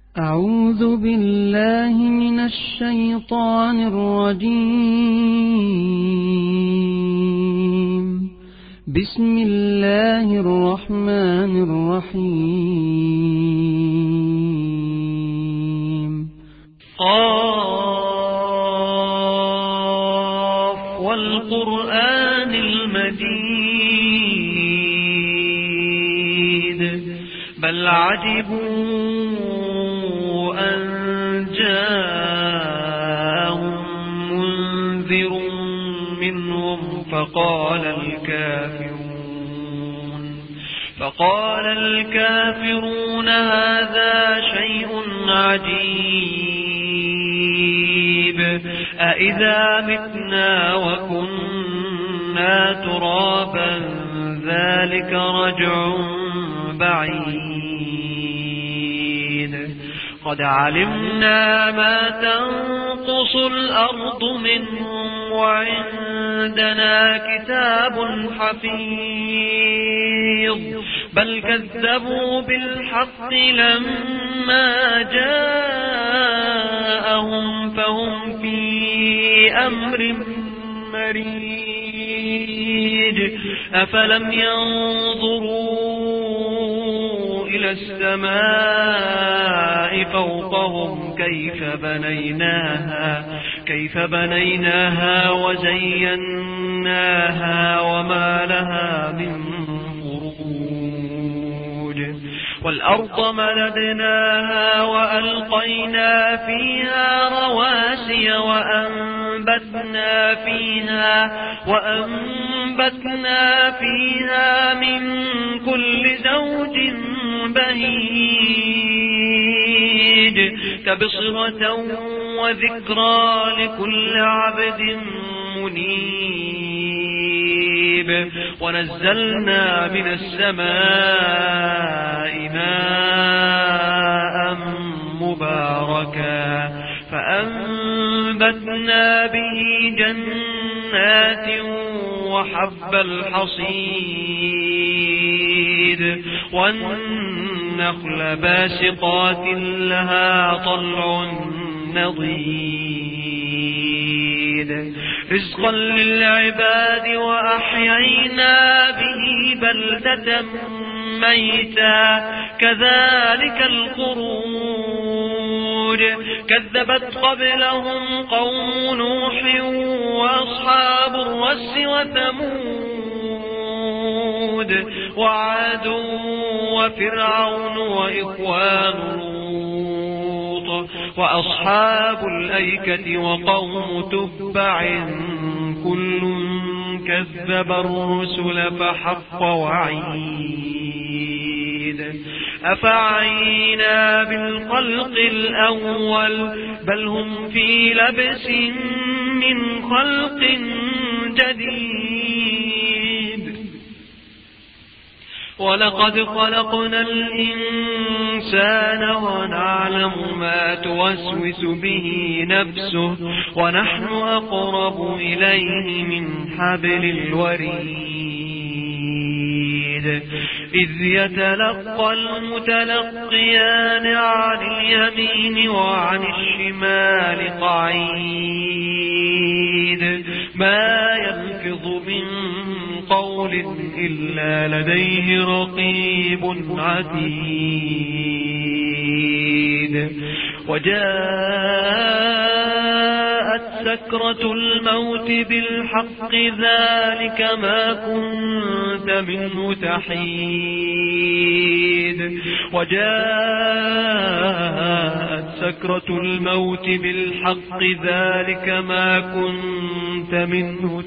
أعوذ بالله من الشيطان الرجيم. بسم الله الرحمن الرحيم. قاف والقرآن المجيد بل عجبوا أن جاءهم منذر منهم فقال الكافرون هذا شيء عجيب أإذا متنا وكنا ترابا ذلك رجع بعيد قد علمنا ما تنقص الأرض منهم وعندنا كتاب حفيظ بل كذبوا بالحق لما جاءهم فهم في أمر مريج أفلم ينظروا إلى السماء فوقهم كيف بنيناها وزيناها وما لها من فروج والأرض مددناها وألقينا فيها رواسي وأنبتنا فيها من كل زوج بهيج تبصرة وذكرى لكل عبد منيب ونزلنا من السماء ماء مباركا فأنبتنا به جنات وحب الحصيد والنخل باسقات لها طلع نضيد رزقا للعباد وأحيينا به بلدة ميتا كذلك الخروج كذبت قبلهم قوم نوح وأصحاب الرس وثمود وعاد وفرعون وإخوان لوط وأصحاب الأيكة وقوم تبع كل كذب الرسل فحق وعيد أفعينا بالخلق الأول بل هم في لبس من خلق جديد ولقد خلقنا الإنسان ونعلم ما توسوس به نفسه ونحن أقرب إليه من حبل الوريد إذ يتلقى المتلقيان عن اليمين وعن الشمال قعيد ما يلفظ من قول إلا لديه رقيب عتيد وجاءت سكرة الموت بالحق ذلك ما كنت منه تحيد وجاءت سكرة الموت بالحق ذلك ما كنت منه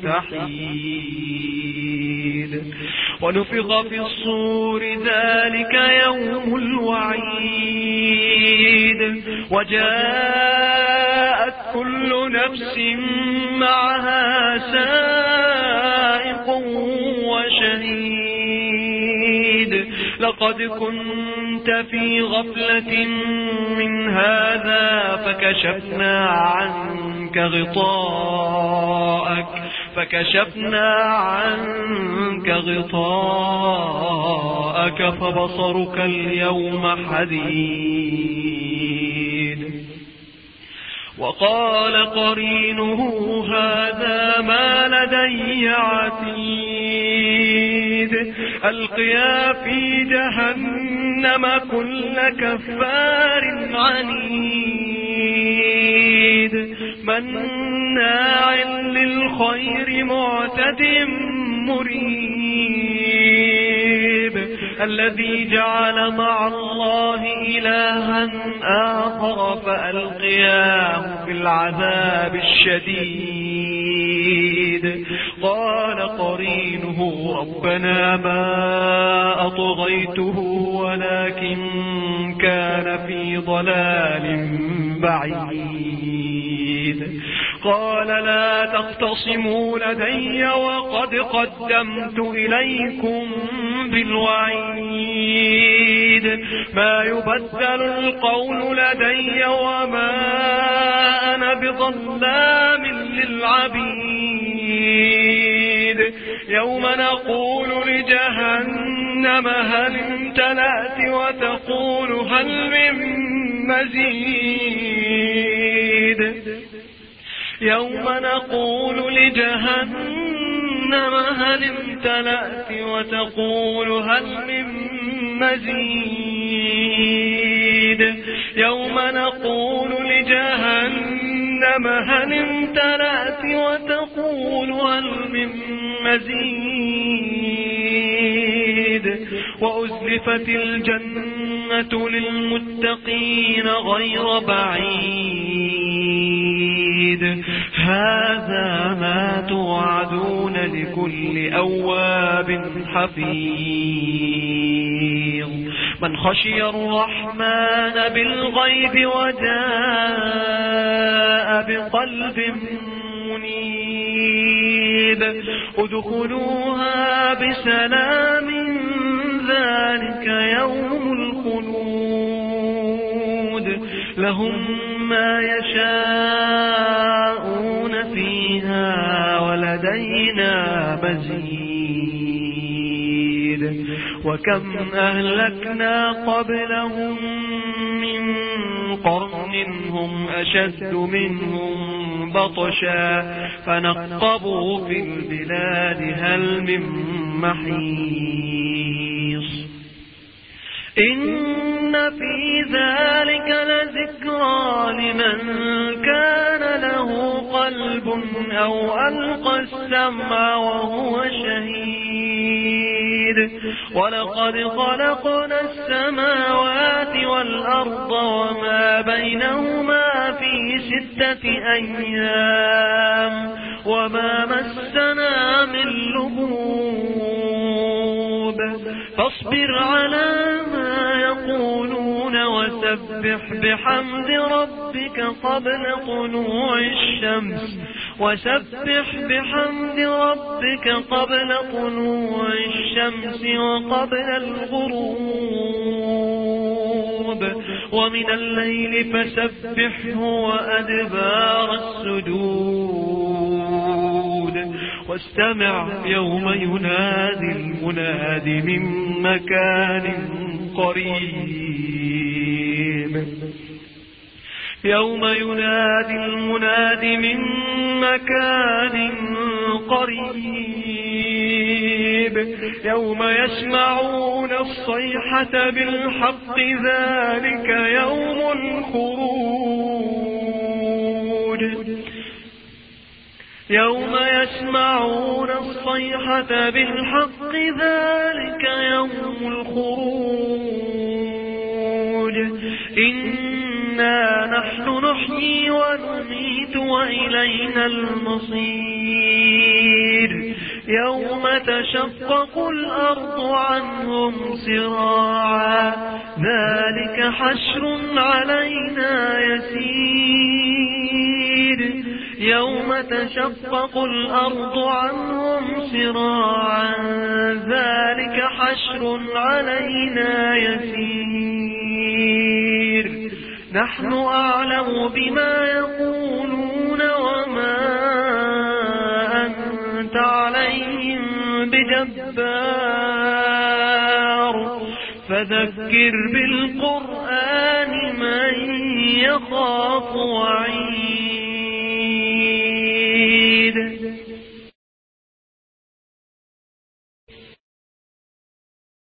تحيد ونفخ في الصور ذلك يوم الوعيد وجاءت كل نفس معها سائق وشهيد لقد كنت في غفلة من هذا فكشفنا عنك غطاءك فبصرك اليوم حديد وقال قرينه هذا ما لدي عتيد ألقيا في جهنم كل كفار عنيد مناع للخير معتد مريب الذي جعل مع الله إلها آخر فألقياه في العذاب الشديد قال قرينه ربنا ما أطغيته ولكن كان في ضلال بعيد قال لا تختصموا لدي وقد قدمت إليكم بالوعيد ما يبدل القول لدي وما أنا بظلام للعبيد يوم نقول لجهنم هل امتلأت وتقول هل من مزيد يوم نقول لجهنم هل امتلأت وتقول هل من مزيد يوم نقول لجهنم هل امتلأت وتقول هل من مزيد وأزلفت الجنة للمتقين غير بعيد هذا ما توعدون لكل أواب حفيظ من خشي الرحمن بالغيب وجاء بقلب منيب ادخلوها بسلام ذلك يوم الخلود لهم ما يشاءون فيها ولدينا مزيد وكم أهلكنا قبلهم من قرن هم أشد منهم بطشا فنقبوا في البلاد هل من محيص إن في ذلك لذكرى لمن كان له قلب أو ألقى السمع وهو شهيد ولقد خلقنا السماوات والأرض وما بينهما في 6 أيام وما مسنا من لغوب فاصبر على ما يقولون وسبح بحمد ربك قبل طلوع الشمس وقبل الغروب ومن الليل فسبحه وأدبار السجود واستمع يوم ينادي المناد من مكان قريب يوم ينادي المناد من مكان قريب يوم يسمعون الصيحة بالحق ذلك يوم الخروج يوم يسمعون الصيحة بالحق ذلك يوم الخروج إنا نحن نحيي ونميت وإلينا المصير يوم تشقق الأرض عنهم سراعا ذلك حشر علينا يسير يوم تشقق الأرض عنهم سراعا ذلك حشر علينا يسير نحن أعلم بما يقولون وما أنت عليهم بجبار فذكر بالقرآن من يخاف وعيد